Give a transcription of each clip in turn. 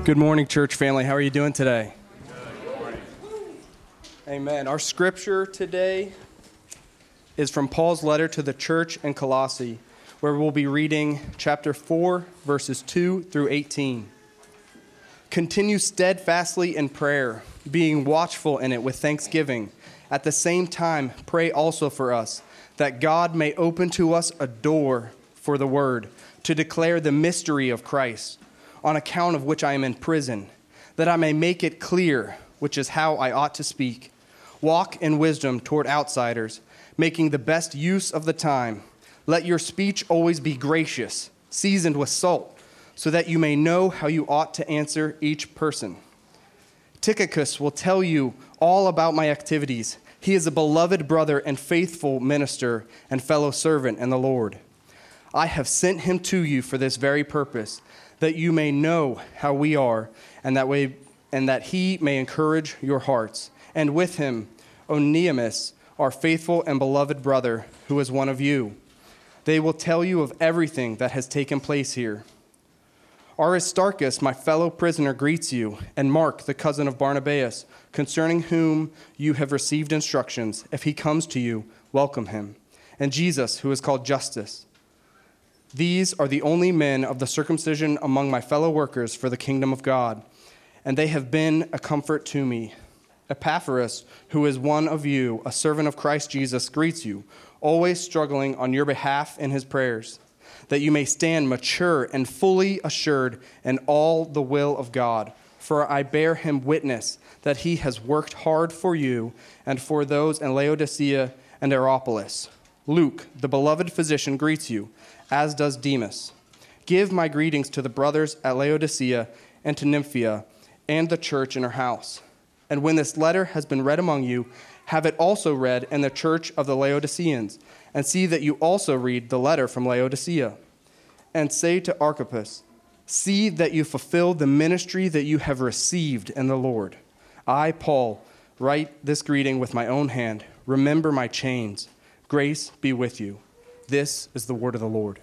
Good morning, church family. How are you doing today? Good morning. Amen. Our scripture today is from Paul's letter to the church in Colossae, where we'll be reading chapter 4, verses 2 through 18. Continue steadfastly in prayer, being watchful in it with thanksgiving. At the same time, pray also for us, that God may open to us a door for the word, to declare the mystery of Christ, on account of which I am in prison, that I may make it clear, which is how I ought to speak. Walk in wisdom toward outsiders, making the best use of the time. Let your speech always be gracious, seasoned with salt, so that you may know how you ought to answer each person. Tychicus will tell you all about my activities. He is a beloved brother and faithful minister and fellow servant in the Lord. I have sent him to you for this very purpose, that you may know how we are, and that he may encourage your hearts. And with him, Onesimus, our faithful and beloved brother, who is one of you. They will tell you of everything that has taken place here. Aristarchus, my fellow prisoner, greets you, and Mark, the cousin of Barnabas, concerning whom you have received instructions. If he comes to you, welcome him. And Jesus, who is called Justus. These are the only men of the circumcision among my fellow workers for the kingdom of God, and they have been a comfort to me. Epaphras, who is one of you, a servant of Christ Jesus, greets you, always struggling on your behalf in his prayers, that you may stand mature and fully assured in all the will of God. For I bear him witness that he has worked hard for you and for those in Laodicea and Hierapolis. Luke, the beloved physician, greets you, as does Demas. Give my greetings to the brothers at Laodicea and to Nymphaea and the church in her house. And when this letter has been read among you, have it also read in the church of the Laodiceans, and see that you also read the letter from Laodicea. And say to Archippus, see that you fulfill the ministry that you have received in the Lord. I, Paul, write this greeting with my own hand. Remember my chains. Grace be with you. This is the word of the Lord.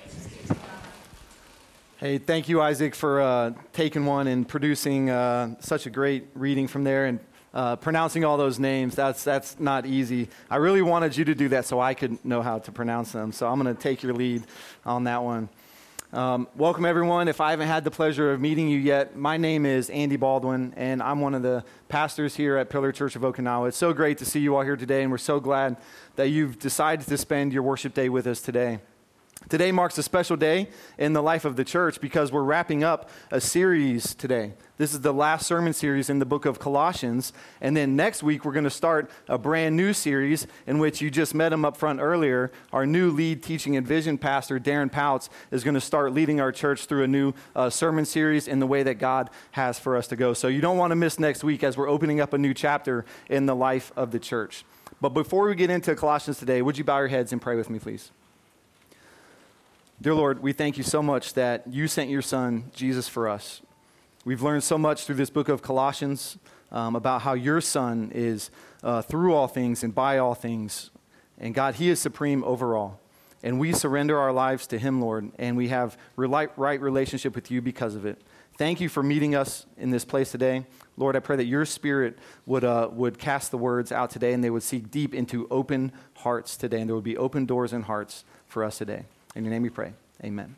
Hey, thank you, Isaac, for taking one and producing such a great reading from there and pronouncing all those names. That's not easy. I really wanted you to do that so I could know how to pronounce them. So I'm going to take your lead on that one. Welcome, everyone. If I haven't had the pleasure of meeting you yet, my name is Andy Baldwin, and I'm one of the pastors here at Pillar Church of Okinawa. It's so great to see you all here today, and we're so glad that you've decided to spend your worship day with us today. Today marks a special day in the life of the church because we're wrapping up a series today. This is the last sermon series in the book of Colossians, and then next week we're going to start a brand new series in which you just met him up front earlier. Our new lead teaching and vision pastor, Darren Pouts, is going to start leading our church through a new sermon series in the way that God has for us to go. So you don't want to miss next week as we're opening up a new chapter in the life of the church. But before we get into Colossians today, would you bow your heads and pray with me, please? Dear Lord, we thank you so much that you sent your son, Jesus, for us. We've learned so much through this book of Colossians about how your son is through all things and by all things. And God, he is supreme over all. And we surrender our lives to him, Lord, and we have right relationship with you because of it. Thank you for meeting us in this place today. Lord, I pray that your spirit would cast the words out today and they would seek deep into open hearts today, and there would be open doors and hearts for us today. In your name we pray. Amen.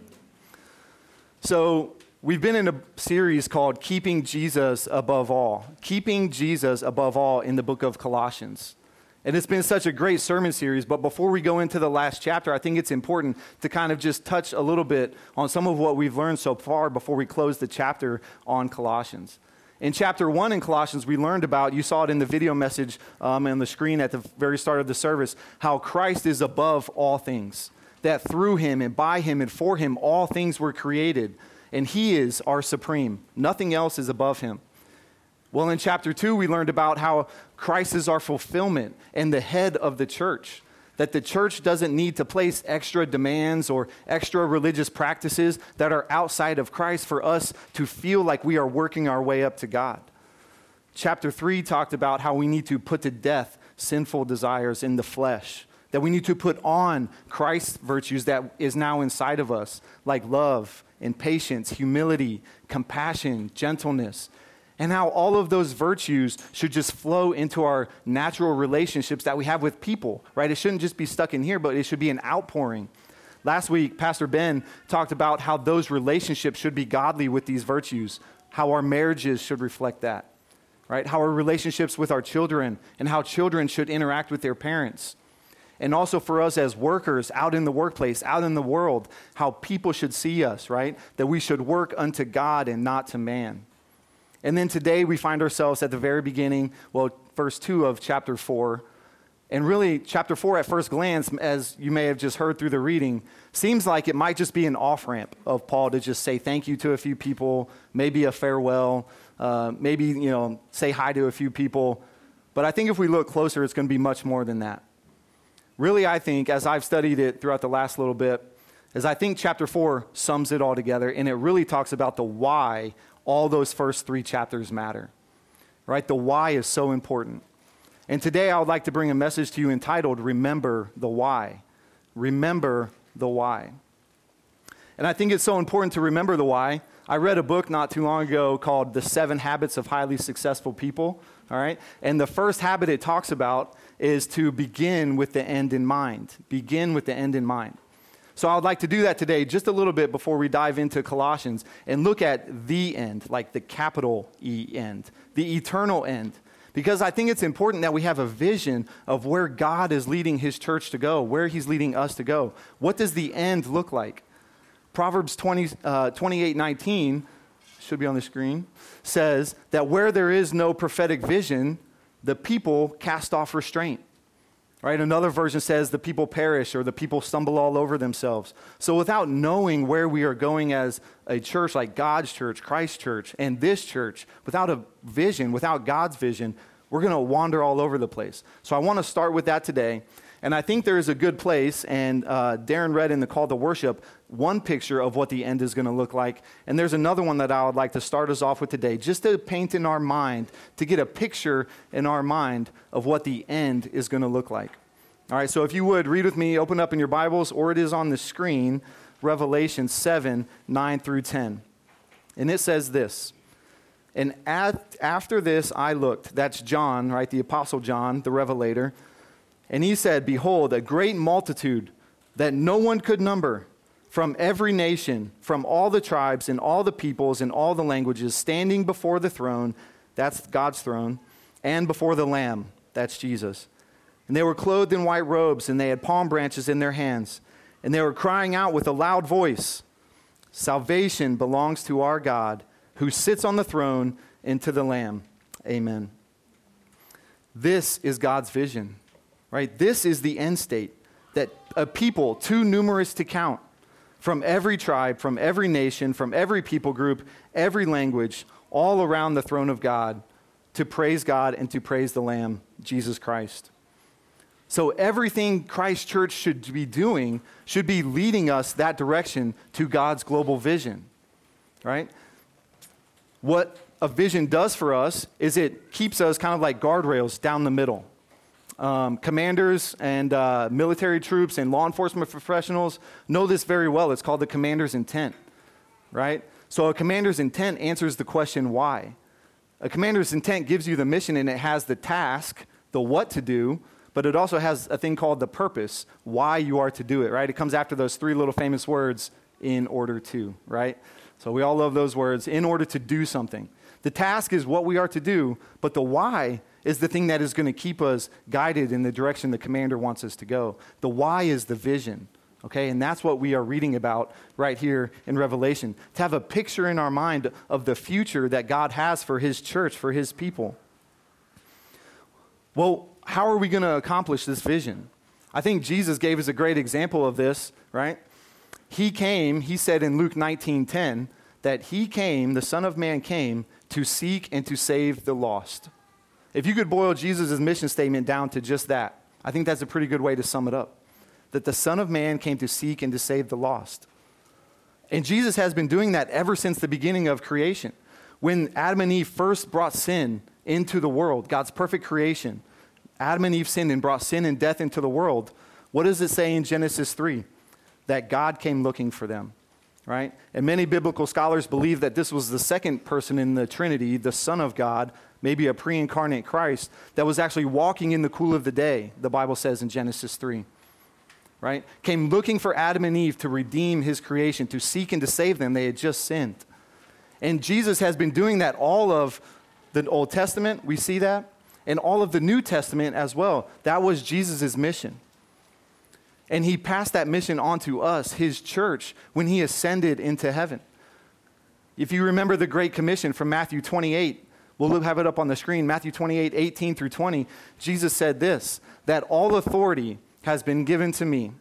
So we've been in a series called Keeping Jesus Above All. Keeping Jesus Above All in the book of Colossians. And it's been such a great sermon series, but before we go into the last chapter, I think it's important to kind of just touch a little bit on some of what we've learned so far before we close the chapter on Colossians. In chapter 1 in Colossians, we learned about, you saw it in the video message on the screen at the very start of the service, how Christ is above all things. That through him and by him and for him, all things were created. And he is our supreme. Nothing else is above him. Well, in chapter 2, we learned about how Christ is our fulfillment and the head of the church. That the church doesn't need to place extra demands or extra religious practices that are outside of Christ for us to feel like we are working our way up to God. Chapter 3 talked about how we need to put to death sinful desires in the flesh, that we need to put on Christ's virtues that is now inside of us, like love and patience, humility, compassion, gentleness, and how all of those virtues should just flow into our natural relationships that we have with people, right? It shouldn't just be stuck in here, but it should be an outpouring. Last week, Pastor Ben talked about how those relationships should be godly with these virtues, how our marriages should reflect that, right? How our relationships with our children and how children should interact with their parents. And also for us as workers out in the workplace, out in the world, how people should see us, right? That we should work unto God and not to man. And then today we find ourselves at the very beginning, verse 2 of chapter 4. And really, chapter 4 at first glance, as you may have just heard through the reading, seems like it might just be an off-ramp of Paul to just say thank you to a few people, maybe a farewell, maybe, say hi to a few people. But I think if we look closer, it's going to be much more than that. Really, I think, as I've studied it throughout the last little bit, is I think chapter 4 sums it all together, and it really talks about the why all those first 3 chapters matter, right? The why is so important. And today I would like to bring a message to you entitled, Remember the Why. Remember the why. And I think it's so important to remember the why. I read a book not too long ago called The 7 Habits of Highly Successful People, all right? And the first habit it talks about is to begin with the end in mind. Begin with the end in mind. So I would like to do that today just a little bit before we dive into Colossians and look at the end, like the capital E end, the eternal end. Because I think it's important that we have a vision of where God is leading his church to go, where he's leading us to go. What does the end look like? Proverbs 28:19, should be on the screen, says that where there is no prophetic vision, the people cast off restraint. Right? Another version says the people perish or the people stumble all over themselves. So without knowing where we are going as a church like God's church, Christ's church, and this church, without a vision, without God's vision, we're going to wander all over the place. So I want to start with that today. And I think there is a good place, and Darren read in the call to worship one picture of what the end is going to look like. And there's another one that I would like to start us off with today, just to paint in our mind, to get a picture in our mind of what the end is going to look like. All right, so if you would, read with me, open up in your Bibles, or it is on the screen, Revelation 7, 9 through 10. And it says this, and after this I looked, that's John, right, the Apostle John, the Revelator, and he said, behold, a great multitude that no one could number, from every nation, from all the tribes and all the peoples and all the languages, standing before the throne, that's God's throne, and before the Lamb, that's Jesus. And they were clothed in white robes, and they had palm branches in their hands, and they were crying out with a loud voice, salvation belongs to our God, who sits on the throne, and to the Lamb. Amen. This is God's vision. Right? This is the end state, that a people too numerous to count, from every tribe, from every nation, from every people group, every language, all around the throne of God, to praise God and to praise the Lamb, Jesus Christ. So everything Christ Church should be doing should be leading us that direction to God's global vision, right? What a vision does for us is it keeps us kind of like guardrails down the middle. Commanders and military troops and law enforcement professionals know this very well. It's called the commander's intent, right? So a commander's intent answers the question, why? A commander's intent gives you the mission, and it has the task, the what to do, but it also has a thing called the purpose, why you are to do it, right? It comes after those 3 little famous words, in order to, right? So we all love those words, in order to do something. The task is what we are to do, but the why is the thing that is going to keep us guided in the direction the commander wants us to go. The why is the vision, okay? And that's what we are reading about right here in Revelation, to have a picture in our mind of the future that God has for his church, for his people. Well, how are we going to accomplish this vision? I think Jesus gave us a great example of this, right? He came, he said in Luke 19:10, that he came, the Son of Man came, to seek and to save the lost. If you could boil Jesus' mission statement down to just that, I think that's a pretty good way to sum it up. That the Son of Man came to seek and to save the lost. And Jesus has been doing that ever since the beginning of creation. When Adam and Eve first brought sin into the world, God's perfect creation, Adam and Eve sinned and brought sin and death into the world. What does it say in Genesis 3? That God came looking for them, right? And many biblical scholars believe that this was the second person in the Trinity, the Son of God, maybe a pre-incarnate Christ, that was actually walking in the cool of the day, the Bible says in Genesis 3, right? Came looking for Adam and Eve to redeem his creation, to seek and to save them. They had just sinned. And Jesus has been doing that all of the Old Testament, we see that, and all of the New Testament as well. That was Jesus' mission. And he passed that mission on to us, his church, when he ascended into heaven. If you remember the Great Commission from Matthew 28, we'll have it up on the screen, Matthew 28, 18 through 20, Jesus said this, that all authority has been given to me.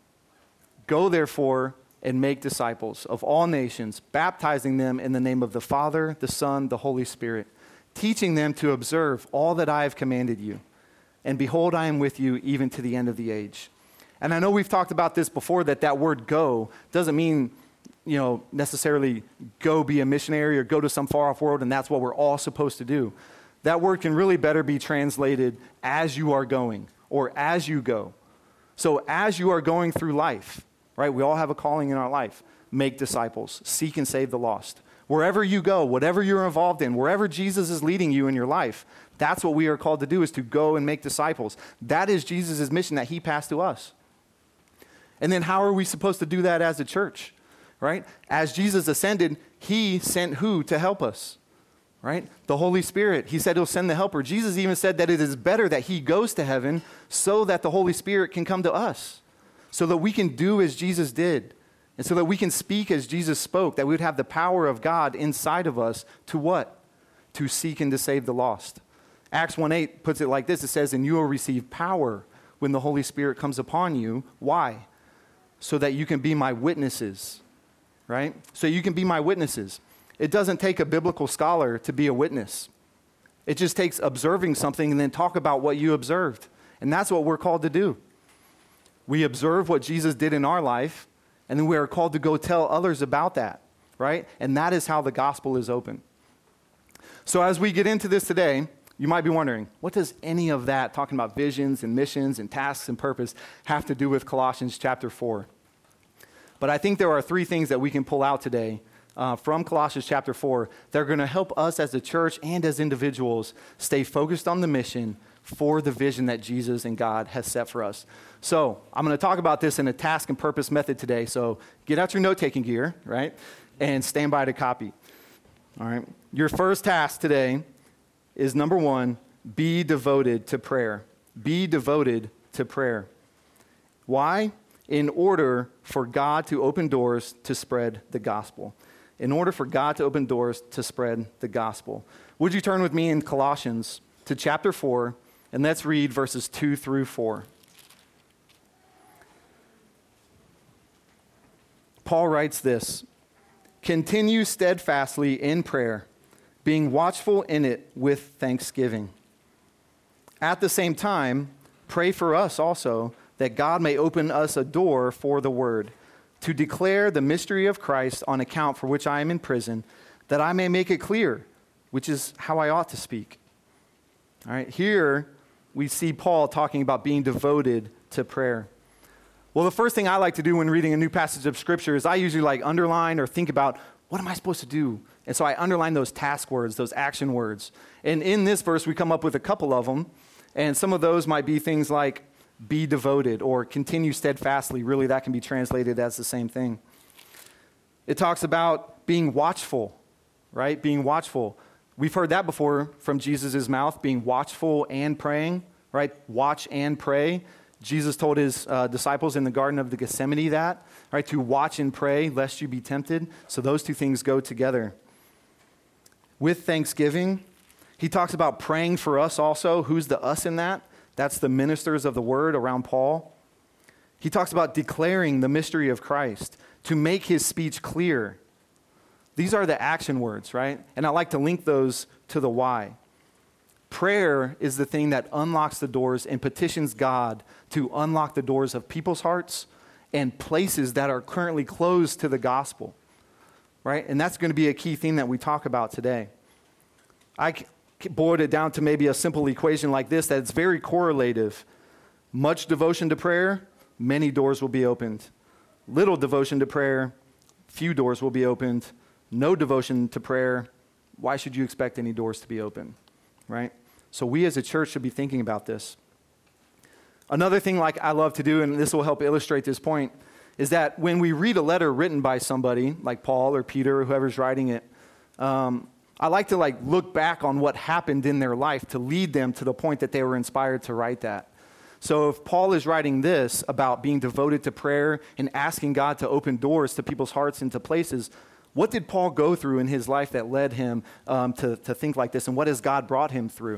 Go therefore and make disciples of all nations, baptizing them in the name of the Father, the Son, the Holy Spirit, teaching them to observe all that I have commanded you. And behold, I am with you even to the end of the age. And I know we've talked about this before, that word go doesn't mean, necessarily go be a missionary or go to some far off world and that's what we're all supposed to do. That word can really better be translated as you are going or as you go. So as you are going through life, right, we all have a calling in our life. Make disciples, seek and save the lost. Wherever you go, whatever you're involved in, wherever Jesus is leading you in your life, that's what we are called to do, is to go and make disciples. That is Jesus' mission that he passed to us. And then how are we supposed to do that as a church, right? As Jesus ascended, he sent who to help us, right? The Holy Spirit. He said he'll send the helper. Jesus even said that it is better that he goes to heaven so that the Holy Spirit can come to us, so that we can do as Jesus did, and so that we can speak as Jesus spoke, that we would have the power of God inside of us to what? To seek and to save the lost. Acts 1:8 puts it like this. It says, and you will receive power when the Holy Spirit comes upon you. Why? So that you can be my witnesses, right? So you can be my witnesses. It doesn't take a biblical scholar to be a witness. It just takes observing something and then talk about what you observed. And that's what we're called to do. We observe what Jesus did in our life, and then we are called to go tell others about that, right? And that is how the gospel is open. So as we get into this today, you might be wondering, what does any of that, talking about visions and missions and tasks and purpose, have to do with Colossians chapter 4? But I think there are three things that we can pull out today from Colossians chapter 4 that are going to help us as a church and as individuals stay focused on the mission for the vision that Jesus and God has set for us. So I'm going to talk about this in a task and purpose method today. So get out your note-taking gear, right, and stand by to copy. All right. Your first task today is number 1, be devoted to prayer. Be devoted to prayer. Why? In order for God to open doors to spread the gospel. In order for God to open doors to spread the gospel. Would you turn with me in Colossians to chapter 4, and let's read verses 2 through 4. Paul writes this, continue steadfastly in prayer, being watchful in it with thanksgiving. At the same time, pray for us also, that God may open us a door for the word, to declare the mystery of Christ on account for which I am in prison, that I may make it clear, which is how I ought to speak. All right, here we see Paul talking about being devoted to prayer. Well, the first thing I like to do when reading a new passage of Scripture is I usually underline or think about, what am I supposed to do? And so I underline those task words, those action words. And in this verse, we come up with a couple of them. And some of those might be things like be devoted or continue steadfastly. Really, that can be translated as the same thing. It talks about being watchful, right? Being watchful. We've heard that before from Jesus' mouth, being watchful and praying, right? Watch and pray. Jesus told his disciples in the Garden of the Gethsemane that, right? To watch and pray lest you be tempted. So those two things go together. With thanksgiving, he talks about praying for us also. Who's the us in that? That's the ministers of the word around Paul. He talks about declaring the mystery of Christ, to make his speech clear. These are the action words, right? And I like to link those to the why. Prayer is the thing that unlocks the doors and petitions God to unlock the doors of people's hearts and places that are currently closed to the gospel, right? And that's going to be a key theme that we talk about today. I boiled it down to maybe a simple equation like this, that it's very correlative. Much devotion to prayer many doors will be opened. Little devotion to prayer, few doors will be opened. No devotion to prayer, why should you expect any doors to be open, right? So we as a church should be thinking about this. Another thing like I love to do, and this will help illustrate this point, is that when we read a letter written by somebody like Paul or Peter or whoever's writing it, I like to look back on what happened in their life to lead them to the point that they were inspired to write that. So if Paul is writing this about being devoted to prayer and asking God to open doors to people's hearts and to places, what did Paul go through in his life that led him to think like this, and what has God brought him through?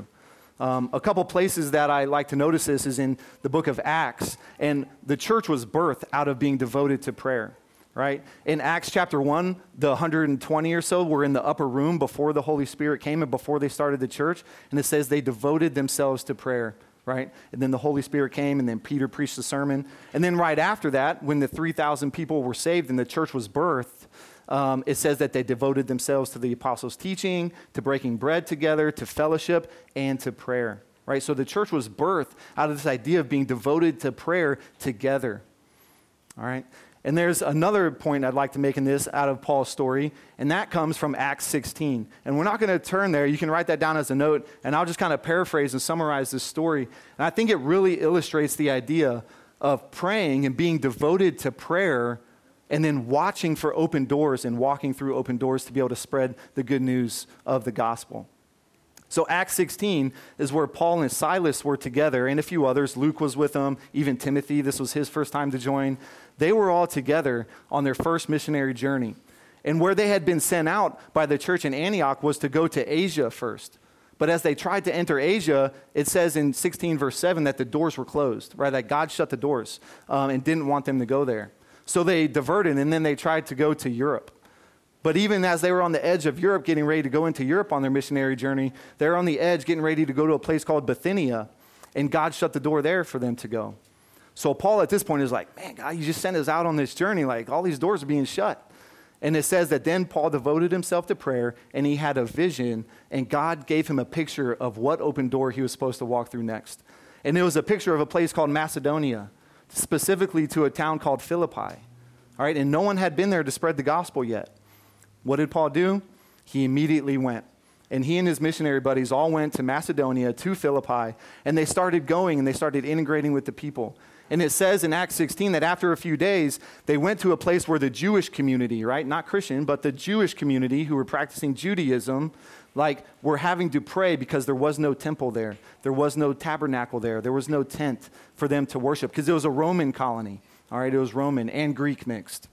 A couple places that I like to notice this is in the book of Acts, and the church was birthed out of being devoted to prayer, right? In Acts chapter 1, the 120 or so were in the upper room before the Holy Spirit came and before they started the church, and it says they devoted themselves to prayer, right? And then the Holy Spirit came, and then Peter preached the sermon. And then right after that, when the 3,000 people were saved and the church was birthed, it says that they devoted themselves to the apostles' teaching, to breaking bread together, to fellowship, and to prayer, right? So the church was birthed out of this idea of being devoted to prayer together, all right? And there's another point I'd like to make in this out of Paul's story, and that comes from Acts 16. And we're not going to turn there. You can write that down as a note, and I'll just kind of paraphrase and summarize this story. And I think it really illustrates the idea of praying and being devoted to prayer and then watching for open doors and walking through open doors to be able to spread the good news of the gospel. So Acts 16 is where Paul and Silas were together, and a few others. Luke was with them, even Timothy. This was his first time to join. They were all together on their first missionary journey. And where they had been sent out by the church in Antioch was to go to Asia first. But as they tried to enter Asia, it says in 16 verse 7 that the doors were closed, right? That God shut the doors and didn't want them to go there. So they diverted, and then they tried to go to Europe. But even as they were on the edge of Europe, getting ready to go into Europe on their missionary journey, they're on the edge getting ready to go to a place called Bithynia, and God shut the door there for them to go. So Paul at this point is like, man, God, you just sent us out on this journey. Like, all these doors are being shut. And it says that then Paul devoted himself to prayer, and he had a vision, and God gave him a picture of what open door he was supposed to walk through next. And it was a picture of a place called Macedonia, specifically to a town called Philippi. All right, and no one had been there to spread the gospel yet. What did Paul do? He immediately went. And he and his missionary buddies all went to Macedonia, to Philippi, and they started going and they started integrating with the people. And it says in Acts 16 that after a few days, they went to a place where the Jewish community, right, not Christian, but the Jewish community who were practicing Judaism, were having to pray because there was no temple there. There was no tabernacle there. There was no tent for them to worship because it was a Roman colony. All right, it was Roman and Greek mixed.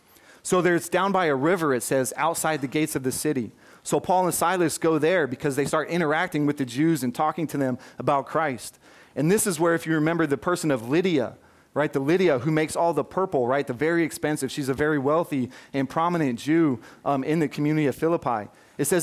So there's down by a river, it says, outside the gates of the city. So Paul and Silas go there because they start interacting with the Jews and talking to them about Christ. And this is where, if you remember the person of Lydia, right, the Lydia who makes all the purple, right, the very expensive, she's a very wealthy and prominent Jew in the community of Philippi. It says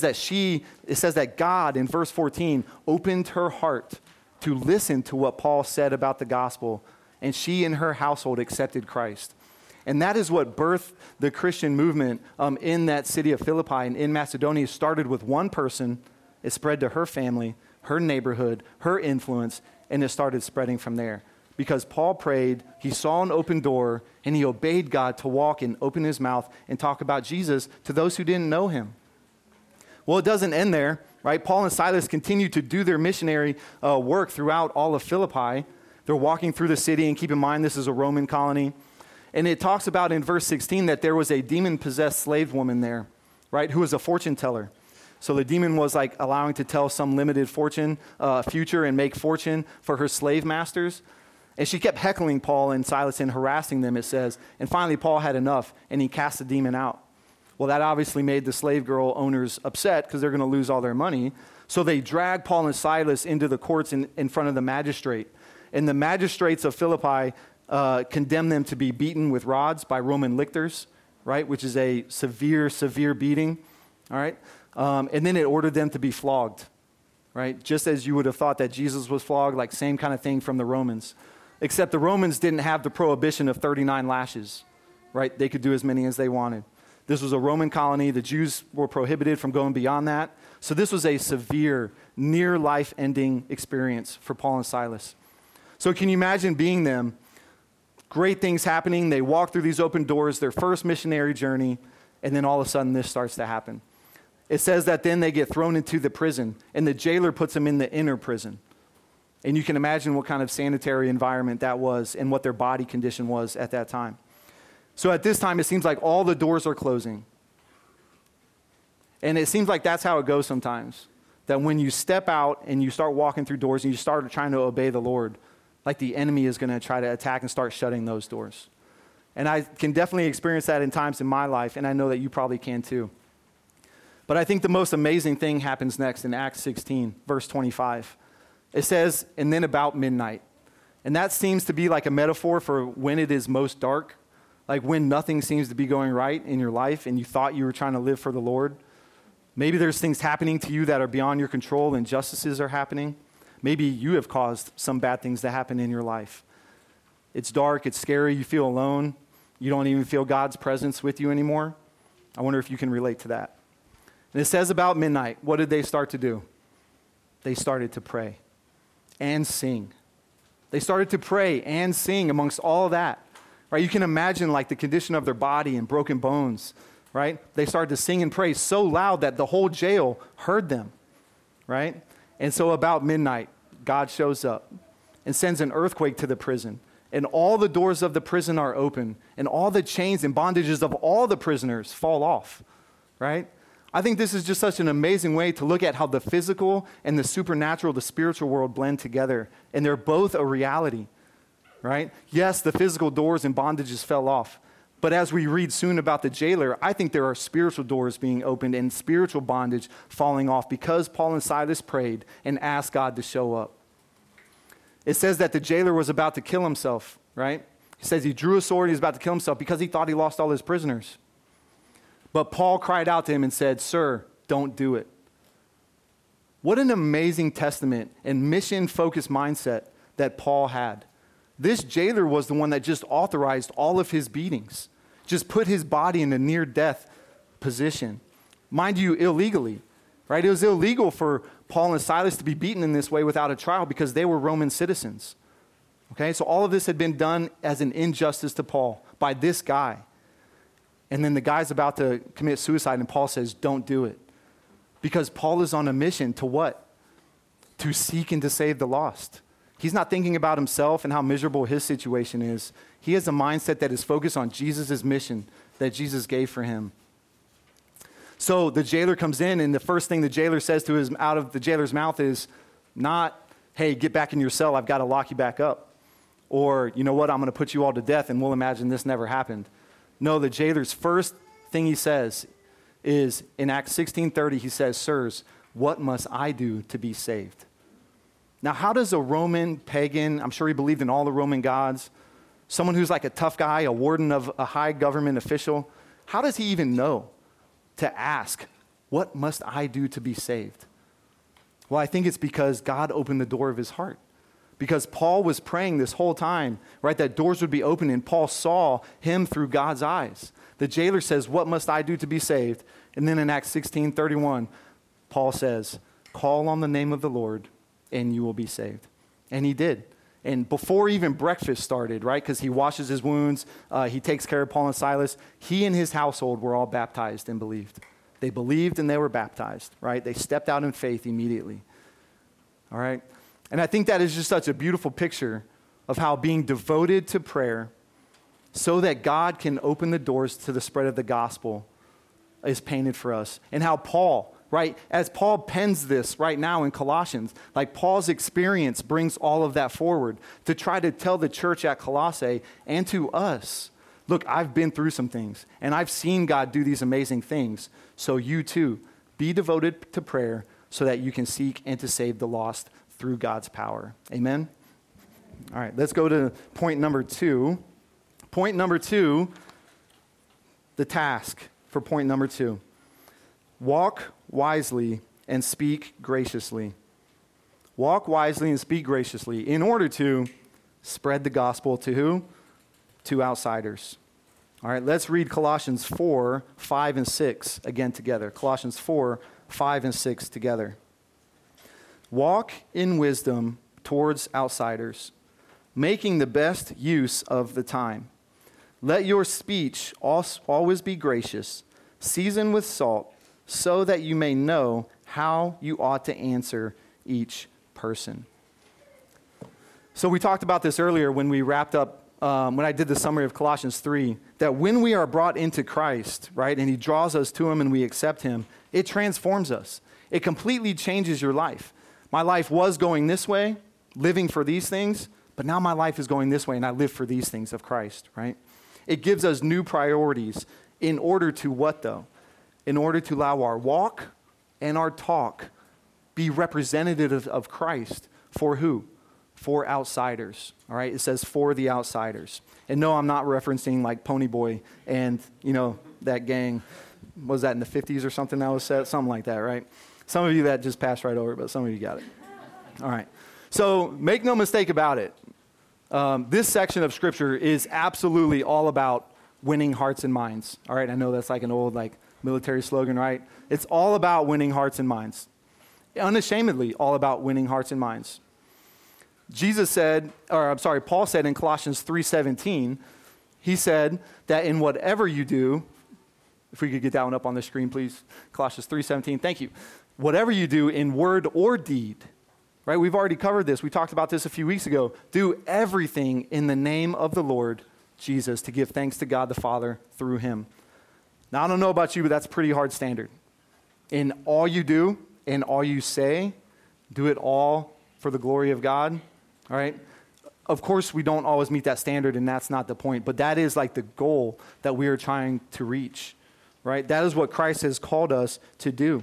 that God, in verse 14, opened her heart to listen to what Paul said about the gospel, and she and her household accepted Christ. And that is what birthed the Christian movement in that city of Philippi and in Macedonia. It started with one person. It spread to her family, her neighborhood, her influence, and it started spreading from there. Because Paul prayed, he saw an open door, and he obeyed God to walk and open his mouth and talk about Jesus to those who didn't know him. Well, it doesn't end there, right? Paul and Silas continued to do their missionary work throughout all of Philippi. They're walking through the city, and keep in mind this is a Roman colony. And it talks about in verse 16 that there was a demon-possessed slave woman there, right, who was a fortune teller. So the demon was allowing to tell some limited fortune, future, and make fortune for her slave masters. And she kept heckling Paul and Silas and harassing them, it says. And finally, Paul had enough, and he cast the demon out. Well, that obviously made the slave girl owners upset because they're going to lose all their money. So they dragged Paul and Silas into the courts in front of the magistrate. And the magistrates of Philippi condemned them to be beaten with rods by Roman lictors, right, which is a severe, severe beating, all right? And then it ordered them to be flogged, right, just as you would have thought that Jesus was flogged, same kind of thing from the Romans, except the Romans didn't have the prohibition of 39 lashes, right? They could do as many as they wanted. This was a Roman colony. The Jews were prohibited from going beyond that. So this was a severe, near life-ending experience for Paul and Silas. So can you imagine being them, great things happening. They walk through these open doors, their first missionary journey, and then all of a sudden this starts to happen. It says that then they get thrown into the prison, and the jailer puts them in the inner prison. And you can imagine what kind of sanitary environment that was and what their body condition was at that time. So at this time, it seems like all the doors are closing. And it seems like that's how it goes sometimes. That when you step out and you start walking through doors and you start trying to obey the Lord, like the enemy is going to try to attack and start shutting those doors. And I can definitely experience that in times in my life, and I know that you probably can too. But I think the most amazing thing happens next in Acts 16, verse 25. It says, and then about midnight. And that seems to be like a metaphor for when it is most dark, like when nothing seems to be going right in your life and you thought you were trying to live for the Lord. Maybe there's things happening to you that are beyond your control, injustices are happening. Maybe you have caused some bad things to happen in your life. It's dark, it's scary, you feel alone. You don't even feel God's presence with you anymore. I wonder if you can relate to that. And it says about midnight, what did they start to do? They started to pray and sing. They started to pray and sing amongst all that. Right? You can imagine like the condition of their body and broken bones. Right? They started to sing and pray so loud that the whole jail heard them. Right? And so about midnight, God shows up and sends an earthquake to the prison. And all the doors of the prison are open. And all the chains and bondages of all the prisoners fall off. Right? I think this is just such an amazing way to look at how the physical and the supernatural, the spiritual world blend together. And they're both a reality. Right? Yes, the physical doors and bondages fell off. But as we read soon about the jailer, I think there are spiritual doors being opened and spiritual bondage falling off because Paul and Silas prayed and asked God to show up. It says that the jailer was about to kill himself, right? He says he drew a sword and he was about to kill himself because he thought he lost all his prisoners. But Paul cried out to him and said, "Sir, don't do it." What an amazing testament and mission-focused mindset that Paul had. This jailer was the one that just authorized all of his beatings, just put his body in a near-death position. Mind you, illegally, right? It was illegal for Paul and Silas to be beaten in this way without a trial because they were Roman citizens. Okay, so all of this had been done as an injustice to Paul by this guy. And then the guy's about to commit suicide and Paul says, "Don't do it." Because Paul is on a mission to what? To seek and to save the lost. He's not thinking about himself and how miserable his situation is. He has a mindset that is focused on Jesus' mission that Jesus gave for him. So the jailer comes in, and the first thing the jailer says to his, out of the jailer's mouth is not, "Hey, get back in your cell. I've got to lock you back up." Or, "You know what? I'm going to put you all to death, and we'll imagine this never happened." No, the jailer's first thing he says is, in Acts 16:30, he says, "Sirs, what must I do to be saved?" Now, how does a Roman pagan, I'm sure he believed in all the Roman gods, someone who's like a tough guy, a warden of a high government official, how does he even know to ask, "What must I do to be saved?" Well, I think it's because God opened the door of his heart. Because Paul was praying this whole time, right, that doors would be open, and Paul saw him through God's eyes. The jailer says, "What must I do to be saved?" And then in Acts 16:31, Paul says, "Call on the name of the Lord, and you will be saved." And he did. And before even breakfast started, right, because he washes his wounds, he takes care of Paul and Silas, he and his household were all baptized and believed. They believed and they were baptized, right? They stepped out in faith immediately. All right? And I think that is just such a beautiful picture of how being devoted to prayer so that God can open the doors to the spread of the gospel is painted for us. And how Paul, right, as Paul pens this right now in Colossians, like Paul's experience brings all of that forward to try to tell the church at Colossae and to us, look, I've been through some things and I've seen God do these amazing things. So you too, be devoted to prayer so that you can seek and to save the lost through God's power. Amen? All right, let's go to point number 2. Point number 2, the task for point number 2. Walk wisely and speak graciously. Walk wisely and speak graciously in order to spread the gospel to who? To outsiders. All right, let's read Colossians 4, 5, and 6 again together. Colossians 4, 5, and 6 together. Walk in wisdom towards outsiders. making the best use of the time. Let your speech always be gracious, seasoned with salt, so that you may know how you ought to answer each person. So we talked about this earlier when we wrapped up, when I did the summary of Colossians 3, that when we are brought into Christ, right, and he draws us to him and we accept him, it transforms us. It completely changes your life. My life was going this way, living for these things, but now my life is going this way and I live for these things of Christ, right? It gives us new priorities in order to what though? In order to allow our walk and our talk be representative of Christ. For who? For outsiders, all right? It says for the outsiders. And no, I'm not referencing like Pony Boy and, that gang. Was that in the 50s or something that was said? Something like that, right? Some of you that just passed right over it, but some of you got it. All right. So make no mistake about it. This section of Scripture is absolutely all about winning hearts and minds. All right, I know that's like an old military slogan, right? It's all about winning hearts and minds. Unashamedly all about winning hearts and minds. Paul said in Colossians 3:17, he said that in whatever you do, if we could get that one up on the screen, please. Colossians 3:17, thank you. Whatever you do in word or deed, right? We've already covered this. We talked about this a few weeks ago. Do everything in the name of the Lord Jesus to give thanks to God the Father through him. Now, I don't know about you, but that's a pretty hard standard. In all you do and all you say, do it all for the glory of God, all right? Of course, we don't always meet that standard, and that's not the point, but that is like the goal that we are trying to reach, right? That is what Christ has called us to do.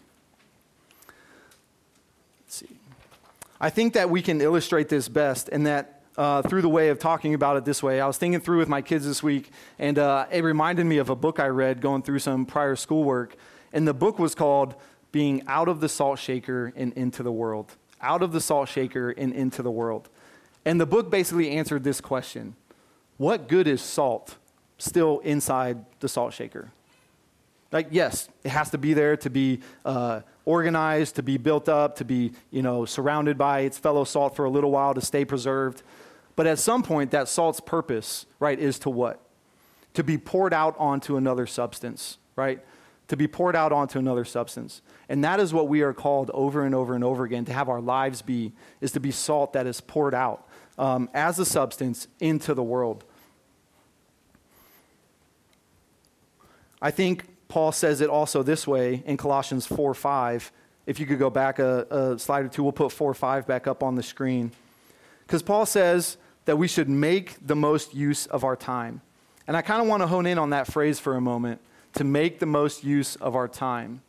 Let's see. I think that we can illustrate this best in that through the way of talking about it this way. I was thinking through with my kids this week, and it reminded me of a book I read going through some prior schoolwork, and the book was called Being Out of the Salt Shaker and Into the World. Out of the salt shaker and into the world. And the book basically answered this question. What good is salt still inside the salt shaker? Like, yes, it has to be there to be organized, to be built up, to be, surrounded by its fellow salt for a little while to stay preserved. But at some point, that salt's purpose, right, is to what? To be poured out onto another substance, right? To be poured out onto another substance. And that is what we are called over and over and over again to have our lives be, is to be salt that is poured out as a substance into the world. I think Paul says it also this way in Colossians 4:5. If you could go back a slide or two, we'll put 4:5 back up on the screen. Because Paul says that we should make the most use of our time. And I kind of want to hone in on that phrase for a moment, to make the most use of our time.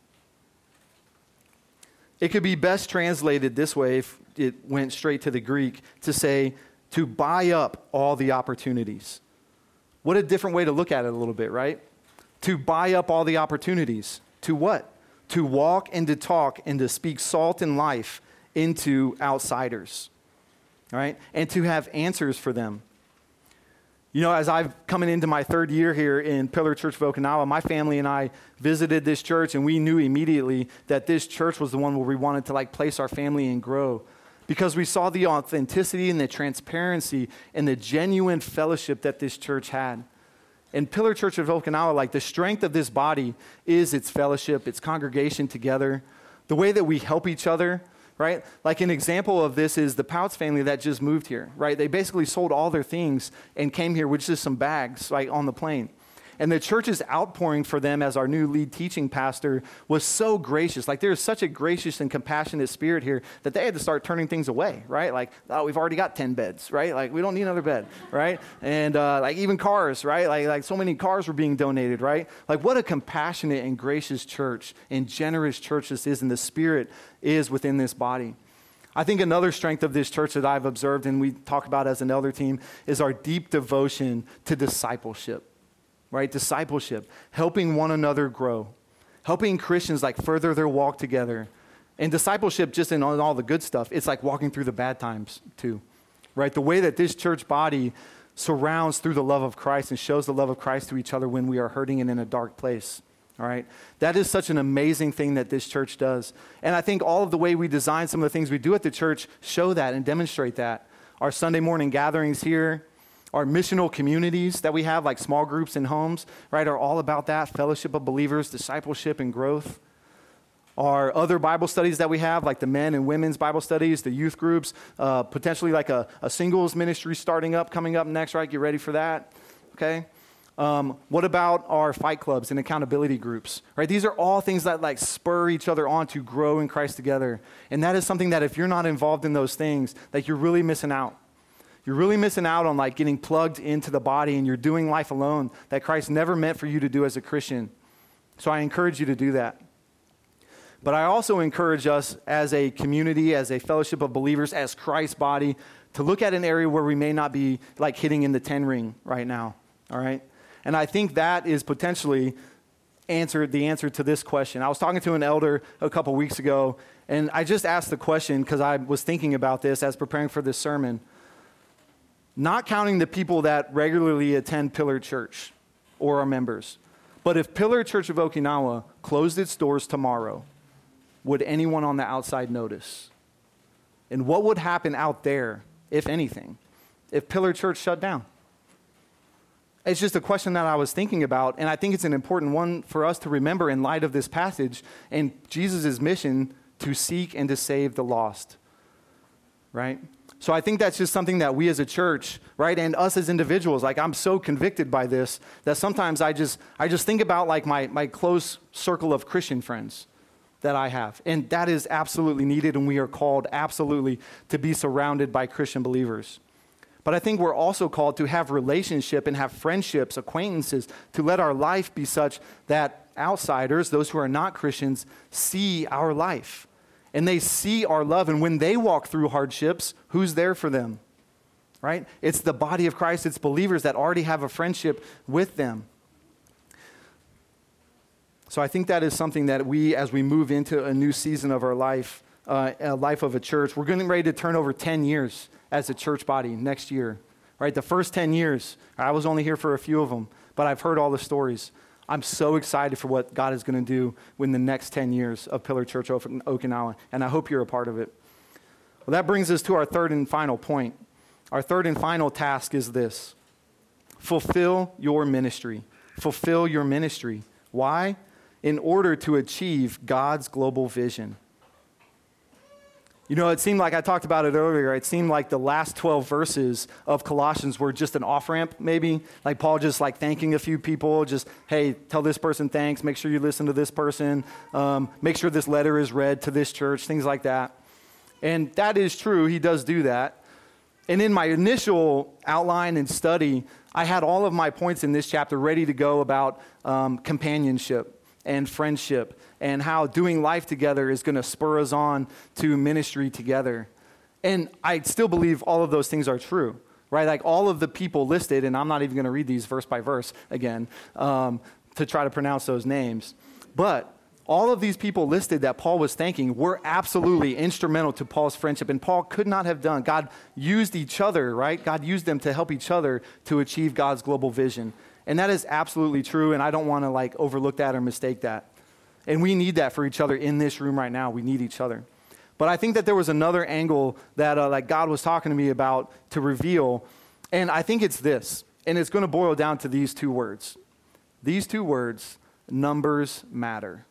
It could be best translated this way if it went straight to the Greek, to say, to buy up all the opportunities. What a different way to look at it a little bit, right? To buy up all the opportunities. To what? To walk and to talk and to speak salt and life into outsiders, all right? And to have answers for them. As I've coming into my third year here in Pillar Church of Okinawa, my family and I visited this church, and we knew immediately that this church was the one where we wanted to place our family and grow, because we saw the authenticity and the transparency and the genuine fellowship that this church had. In Pillar Church of Okinawa, the strength of this body is its fellowship, its congregation together, the way that we help each other. Right? An example of this is the Pouts family that just moved here, right? They basically sold all their things and came here with just some bags, on the plane. And the church's outpouring for them as our new lead teaching pastor was so gracious. There's such a gracious and compassionate spirit here that they had to start turning things away, right? We've already got 10 beds, right? We don't need another bed, right? And even cars, right? So many cars were being donated, right? What a compassionate and gracious church and generous church this is, and the spirit is within this body. I think another strength of this church that I've observed and we talk about as an elder team is our deep devotion to discipleship. Right? Discipleship, helping one another grow, helping Christians further their walk together. And discipleship just in all the good stuff, it's walking through the bad times too, right? The way that this church body surrounds through the love of Christ and shows the love of Christ to each other when we are hurting and in a dark place, all right? That is such an amazing thing that this church does. And I think all of the way we design some of the things we do at the church show that and demonstrate that. our Sunday morning gatherings here, our missional communities that we have, like small groups and homes, right, are all about that, fellowship of believers, discipleship and growth. Our other Bible studies that we have, like the men and women's Bible studies, the youth groups, potentially like a singles ministry coming up next, right? Get ready for that, okay? What about our fight clubs and accountability groups, right? These are all things that like spur each other on to grow in Christ together. And that is something that if you're not involved in those things, like you're really missing out. You're really missing out on like getting plugged into the body and you're doing life alone that Christ never meant for you to do as a Christian. So I encourage you to do that. But I also encourage us as a community, as a fellowship of believers, as Christ's body, to look at an area where we may not be like hitting in the 10 ring right now, all right? And I think that is potentially the answer to this question. I was talking to an elder a couple weeks ago, and I just asked the question because I was thinking about this as preparing for this sermon. Not counting the people that regularly attend Pillar Church or are members, but if Pillar Church of Okinawa closed its doors tomorrow, would anyone on the outside notice? And what would happen out there, if anything, if Pillar Church shut down? It's just a question that I was thinking about, and I think it's an important one for us to remember in light of this passage and Jesus' mission to seek and to save the lost, right? So I think that's just something that we as a church, right, and us as individuals, like I'm so convicted by this that sometimes I just think about like my close circle of Christian friends that I have. And that is absolutely needed, and we are called absolutely to be surrounded by Christian believers. But I think we're also called to have relationship and have friendships, acquaintances, to let our life be such that outsiders, those who are not Christians, see our life. And they see our love, and when they walk through hardships, who's there for them? Right? It's the body of Christ, it's believers that already have a friendship with them. So I think that is something that we, as we move into a new season of our life, a life of a church, we're getting ready to turn over 10 years as a church body next year, right? The first 10 years, I was only here for a few of them, but I've heard all the stories. I'm so excited for what God is going to do in the next 10 years of Pillar Church Okinawa, and I hope you're a part of it. Well, that brings us to our third and final point. Our third and final task is this: fulfill your ministry. Fulfill your ministry. Why? In order to achieve God's global vision. You know, it seemed like, I talked about it earlier, it seemed like the last 12 verses of Colossians were just an off-ramp, maybe. Like Paul just like thanking a few people, just, hey, tell this person thanks, make sure you listen to this person, make sure this letter is read to this church, things like that. And that is true, he does do that. And in my initial outline and study, I had all of my points in this chapter ready to go about companionship and friendship, and how doing life together is going to spur us on to ministry together. And I still believe all of those things are true, right? Like all of the people listed, and I'm not even going to read these verse by verse again to try to pronounce those names. But all of these people listed that Paul was thanking were absolutely instrumental to Paul's friendship, and Paul could not have done. God used each other, right? God used them to help each other to achieve God's global vision. And that is absolutely true, and I don't want to like overlook that or mistake that. And we need that for each other in this room right now. We need each other. But I think that there was another angle that like God was talking to me about to reveal, and I think it's this, and it's going to boil down to these two words. These two words, numbers matter.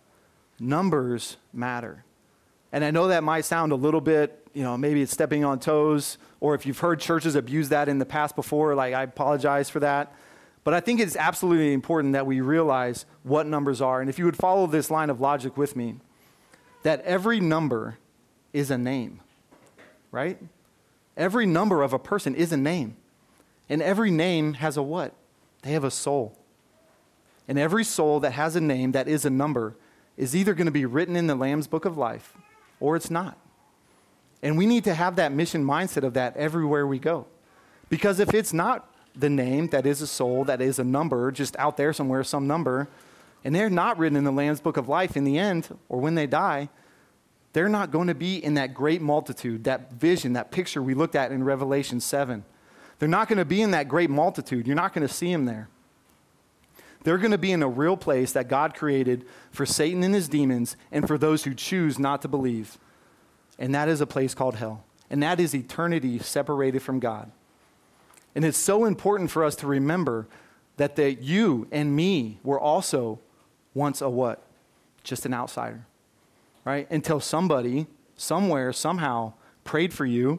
Numbers matter. And I know that might sound a little bit, maybe it's stepping on toes, or if you've heard churches abuse that in the past before, like I apologize for that. But I think it's absolutely important that we realize what numbers are. And if you would follow this line of logic with me, that every number is a name, right? Every number of a person is a name. And every name has a what? They have a soul. And every soul that has a name that is a number is either going to be written in the Lamb's Book of Life or it's not. And we need to have that mission mindset of that everywhere we go. Because if it's not the name that is a soul, that is a number, just out there somewhere, some number, and they're not written in the Lamb's Book of Life in the end, or when they die, they're not going to be in that great multitude, that vision, that picture we looked at in Revelation 7. They're not going to be in that great multitude. You're not going to see them there. They're going to be in a real place that God created for Satan and his demons and for those who choose not to believe. And that is a place called hell. and that is eternity separated from God. And it's so important for us to remember that you and me were also once a what? Just an outsider, right? Until somebody, somewhere, somehow prayed for you,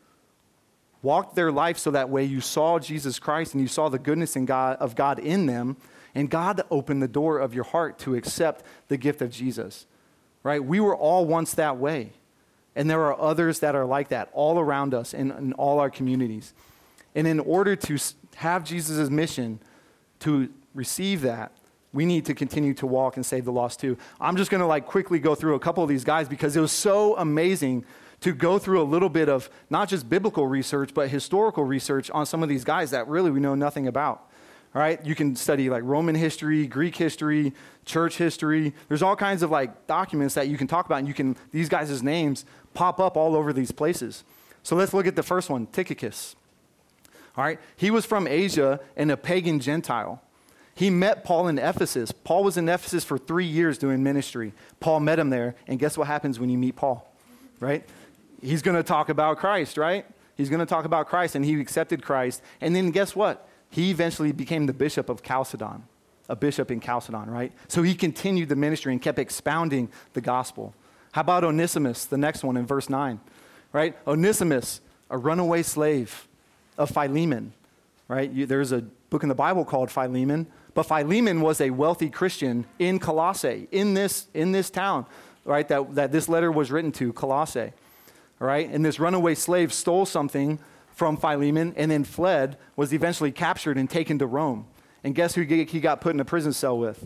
walked their life so that way you saw Jesus Christ and you saw the goodness of God in them, and God opened the door of your heart to accept the gift of Jesus, right? We were all once that way, and there are others that are like that all around us in all our communities. And in order to have Jesus' mission, to receive that, we need to continue to walk and save the lost too. I'm just going to quickly go through a couple of these guys because it was so amazing to go through a little bit of not just biblical research, but historical research on some of these guys that really we know nothing about. All right, you can study Roman history, Greek history, church history. There's all kinds of documents that you can talk about, and these guys' names pop up all over these places. So let's look at the first one, Tychicus. All right, he was from Asia and a pagan Gentile. He met Paul in Ephesus. Paul was in Ephesus for 3 years doing ministry. Paul met him there, and guess what happens when you meet Paul, right? He's going to talk about Christ, right? He's going to talk about Christ, and he accepted Christ. And then guess what? He eventually became the bishop of Chalcedon, a bishop in Chalcedon, right? So he continued the ministry and kept expounding the gospel. How about Onesimus, the next one in verse 9, right? Onesimus, a runaway slave of Philemon, right? There's a book in the Bible called Philemon, but Philemon was a wealthy Christian in Colossae, in this town, right? That this letter was written to, Colossae, all right? And this runaway slave stole something from Philemon and then fled, was eventually captured and taken to Rome. And guess who he got put in a prison cell with?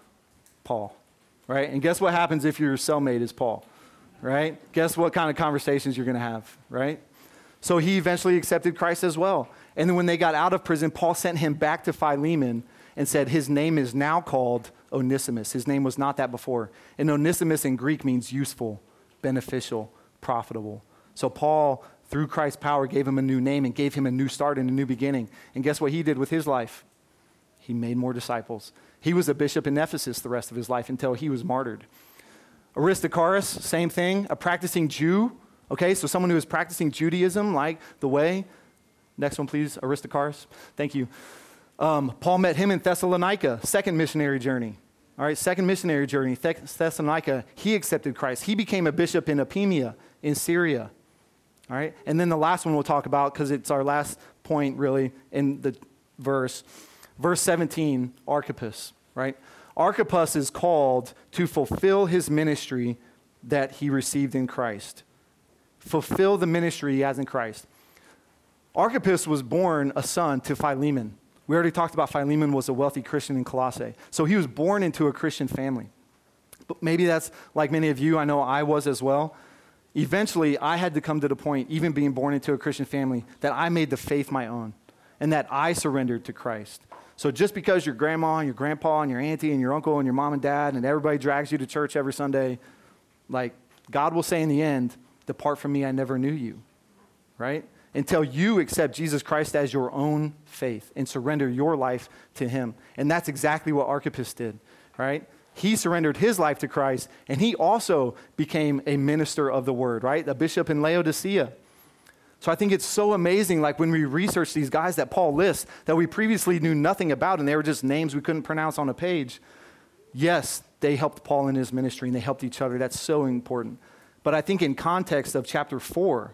Paul, right? And guess what happens if your cellmate is Paul, right? Guess what kind of conversations you're going to have, right? So he eventually accepted Christ as well. And then when they got out of prison, Paul sent him back to Philemon and said his name is now called Onesimus. His name was not that before. And Onesimus in Greek means useful, beneficial, profitable. So Paul, through Christ's power, gave him a new name and gave him a new start and a new beginning. And guess what he did with his life? He made more disciples. He was a bishop in Ephesus the rest of his life until he was martyred. Aristarchus, same thing, a practicing Jew. Okay, so someone who is practicing Judaism like the way. Next one, please, Aristarchus. Thank you. Paul met him in Thessalonica, second missionary journey. All right, second missionary journey, Thessalonica, he accepted Christ. He became a bishop in Apamea in Syria. All right, and then the last one we'll talk about, because it's our last point really in the verse 17, Archippus, right? Archippus is called to fulfill his ministry that he received in Christ. Fulfill the ministry he has in Christ. Archippus was born a son to Philemon. We already talked about Philemon was a wealthy Christian in Colossae. So he was born into a Christian family. But maybe that's like many of you, I know I was as well. Eventually, I had to come to the point, even being born into a Christian family, that I made the faith my own and that I surrendered to Christ. So just because your grandma and your grandpa and your auntie and your uncle and your mom and dad and everybody drags you to church every Sunday, God will say in the end, depart from me, I never knew you, right? Until you accept Jesus Christ as your own faith and surrender your life to him. And that's exactly what Archippus did, right? He surrendered his life to Christ, and he also became a minister of the word, right? A bishop in Laodicea. So I think it's so amazing, when we research these guys that Paul lists that we previously knew nothing about, and they were just names we couldn't pronounce on a page. Yes, they helped Paul in his ministry, and they helped each other. That's so important. But I think in context of chapter 4,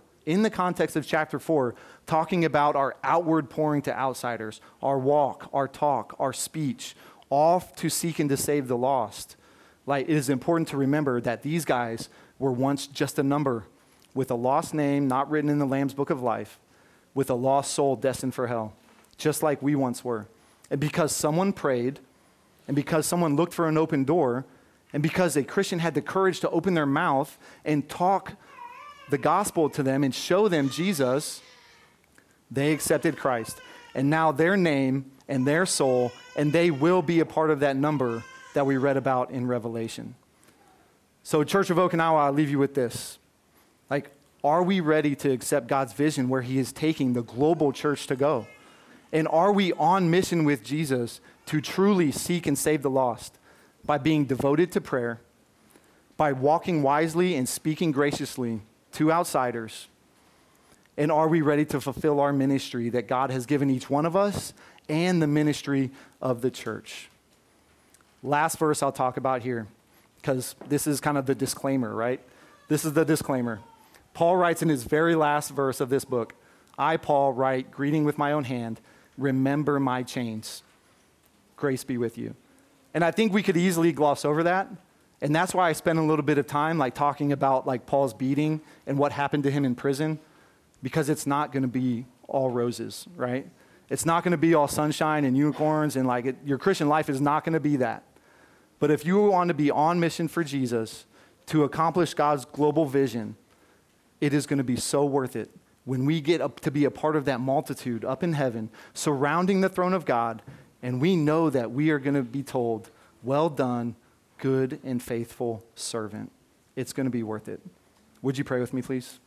talking about our outward pouring to outsiders, our walk, our talk, our speech, all to seek and to save the lost. It is important to remember that these guys were once just a number with a lost name not written in the Lamb's Book of Life, with a lost soul destined for hell, just like we once were. And because someone prayed, and because someone looked for an open door, and because a Christian had the courage to open their mouth and talk the gospel to them and show them Jesus, they accepted Christ. And now their name and their soul, and they will be a part of that number that we read about in Revelation. So Church of Okinawa, I'll leave you with this. Are we ready to accept God's vision where he is taking the global church to go? And are we on mission with Jesus to truly seek and save the lost by being devoted to prayer, by walking wisely and speaking graciously to outsiders, And are we ready to fulfill our ministry that God has given each one of us and the ministry of the church? Last verse I'll talk about here, because this is kind of the disclaimer, right? This is the disclaimer. Paul writes in his very last verse of this book, I, Paul, write, greeting with my own hand, remember my chains. Grace be with you. And I think we could easily gloss over that. And that's why I spent a little bit of time talking about Paul's beating and what happened to him in prison, because it's not going to be all roses, right? It's not going to be all sunshine and unicorns, and your Christian life is not going to be that. But if you want to be on mission for Jesus to accomplish God's global vision, it is going to be so worth it when we get up to be a part of that multitude up in heaven, surrounding the throne of God, and we know that we are going to be told, well done, good and faithful servant. It's going to be worth it. Would you pray with me, please?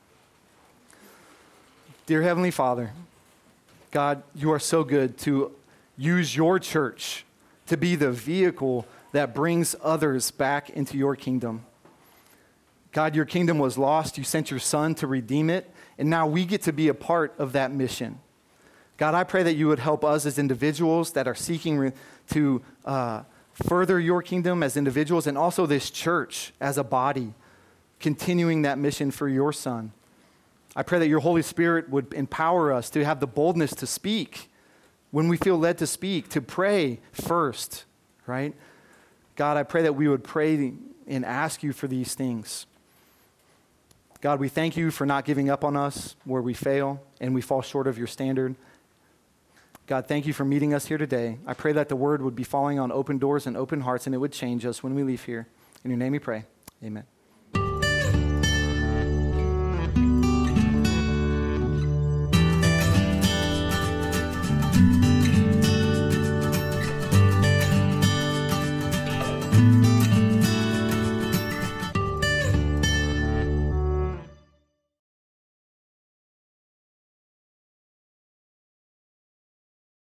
Dear Heavenly Father, God, you are so good to use your church to be the vehicle that brings others back into your kingdom. God, your kingdom was lost. You sent your son to redeem it, and now we get to be a part of that mission. God, I pray that you would help us as individuals that are seeking to further your kingdom as individuals, and also this church as a body, continuing that mission for your son. I pray that your Holy Spirit would empower us to have the boldness to speak when we feel led to speak, to pray first, right? God, I pray that we would pray and ask you for these things. God, we thank you for not giving up on us where we fail and we fall short of your standard. God, thank you for meeting us here today. I pray that the word would be falling on open doors and open hearts, and it would change us when we leave here. In your name we pray. Amen.